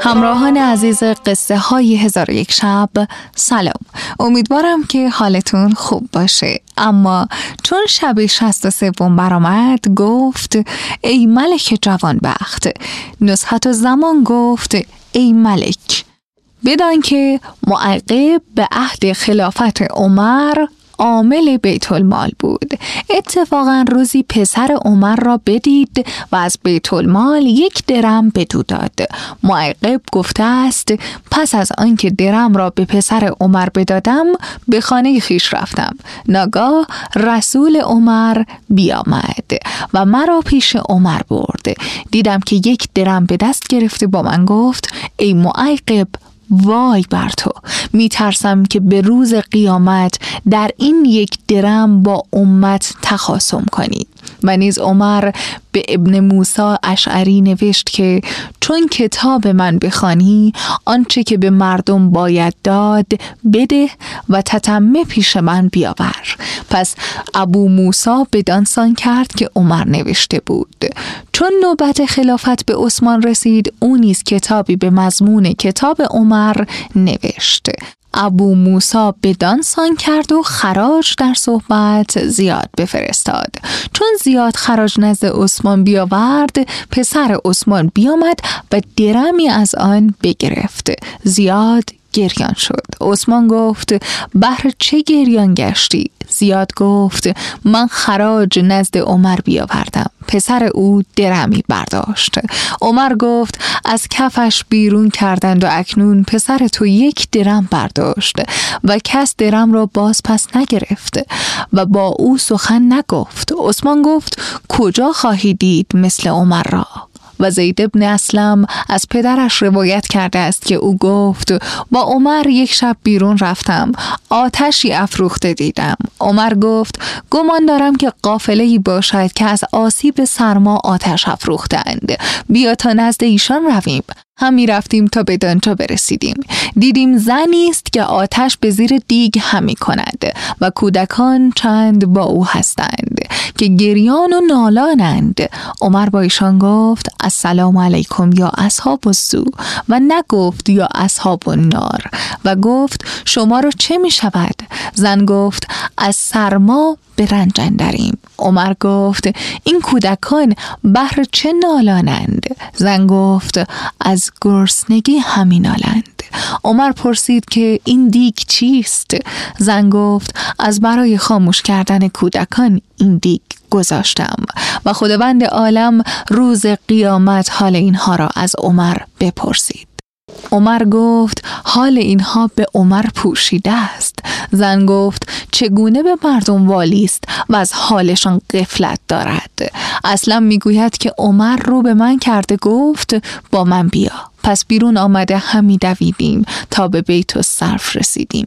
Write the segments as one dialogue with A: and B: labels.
A: همراهان عزیز قصه های 1001 شب، سلام. امیدوارم که حالتون خوب باشه. اما چون شب 63 برآمد گفت ای ملک جوانبخت، نصحت زمان گفت ای ملک. بدان که معقب به عهد خلافت عمر عامل بیت المال بود. اتفاقا روزی پسر عمر را بدید و از بیت المال 1 درم بدو داد. معقب گفته است پس از آنکه درم را به پسر عمر بدادم به خانه خویش رفتم. ناگاه رسول عمر بیامد و مرا پیش عمر برد. دیدم که 1 درم به دست گرفته با من گفت ای معقب، وای بر تو، می ترسم که به روز قیامت در این 1 درم با امت تخاصم کنی. و نیز عمر به ابن موسی اشعری نوشت که چون کتاب من بخوانی آنچه که به مردم باید داد بده و تتمه پیش من بیاور. پس ابو موسی بدانسان کرد که عمر نوشته بود. چون نوبت خلافت به عثمان رسید، او نیز کتابی به مضمون کتاب عمر نوشت. ابو موسی بدانسان کرد و خراج در صحبت زیاد بفرستاد. چون زیاد خراج نزد عثمان بیاورد، پسر عثمان بیامد و درمی از آن بگرفت. زیاد گریان شد. عثمان گفت بهر چه گریان گشتی؟ زیاد گفت من خراج نزد عمر بیاوردم. پسر او درمی برداشت. عمر گفت از کفش بیرون کردند و اکنون پسر تو 1 درم برداشت و کس درم را باز پس نگرفت و با او سخن نگفت. عثمان گفت کجا خواهی دید مثل عمر را؟ و زید بن اسلم از پدرش روایت کرده است که او گفت با عمر 1 شب بیرون رفتم، آتشی افروخته دیدم. عمر گفت گمان دارم که قافله‌ای باشد که از آسیب سرما آتش افروختند، بیا تا نزد ایشان رویم. همی رفتیم تا بدانجا برسیدیم. دیدیم زنی است که آتش به زیر دیگ همی کند و کودکان چند با او هستند که گریان و نالانند. عمر با ایشان گفت السلام علیکم یا اصحاب السوء و نگفت یا اصحاب النار و گفت شما را چه می شود؟ زن گفت از سرما به رنج اندریم. عمر گفت این کودکان بهر چه نالانند؟ زن گفت از گرسنگی همین نالند. عمر پرسید که این دیگ چیست؟ زن گفت از برای خاموش کردن کودکان این دیگ گذاشتم و خداوند عالم روز قیامت حال اینها را از عمر بپرسید. عمر گفت حال اینها به عمر پوشیده است. زن گفت چگونه به مردم والی است و از حالشان غفلت دارد؟ اصلا میگوید که عمر رو به من کرده گفت با من بیا. پس بیرون آمده همی دویدیم تا به بیت الصرف رسیدیم.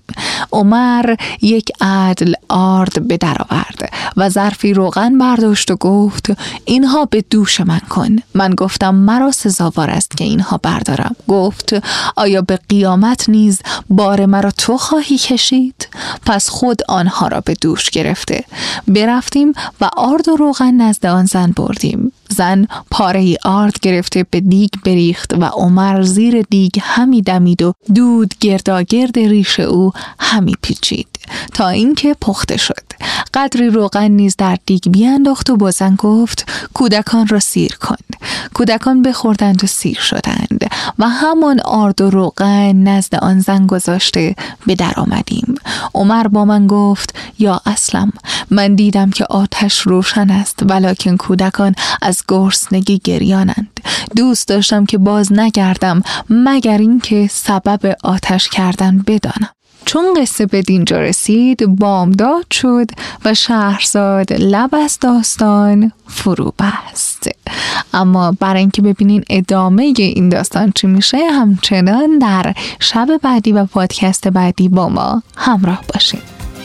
A: عمر 1 عدل آرد به در آورد و ظرفی روغن برداشت و گفت اینها به دوش من کن. من گفتم مرا سزاوار است که اینها بردارم. گفت آیا به قیامت نیز بار مرا تو خواهی کشید؟ پس خود آنها را به دوش گرفته برفتیم و آرد و روغن نزد آن زن بردیم. زن پاره آرد گرفته به دیگ بریخت و عمر زیر دیگ همی دمید و دود گرداگرد ریش او همی پیچید تا اینکه پخته شد. قدری روغن نیز در دیگ بیانداخت و با زن گفت کودکان را سیر کن. کودکان بخوردند و سیر شدند و همان آرد و روغن نزد آن زن گذاشته به در آمدیم. عمر با من گفت یا اسلم، من دیدم که آتش روشن است ولکن کودکان از گرسنگی گریانند. دوست داشتم که باز نگردم مگر اینکه سبب آتش کردن بدانم. چون قصه به دینجا رسید بامداد شد و شهرزاد لب از داستان فرو بست. اما برای اینکه ببینین ادامه این داستان چی میشه همچنان در شب بعدی و پادکست بعدی با ما همراه باشین.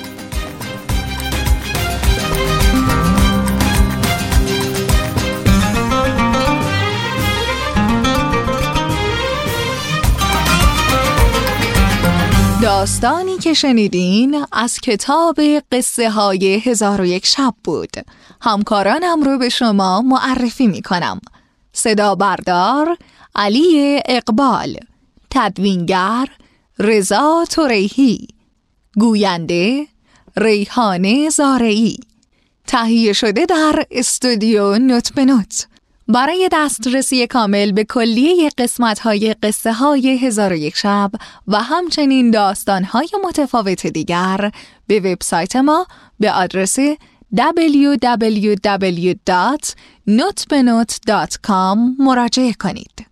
A: داستانی که شنیدین از کتاب قصه های 1001 شب بود. همکارانم رو به شما معرفی می کنم. صدا بردار علی اقبال، تدوینگر رضا توریهی، گوینده ریحانه زارعی. تهیه شده در استودیو نوت به نوت. برای دسترسی کامل به کلیه قسمت‌های قصه های 1001 شب و همچنین داستان‌های متفاوت دیگر به وبسایت ما به آدرس www.notbenot.com مراجعه کنید.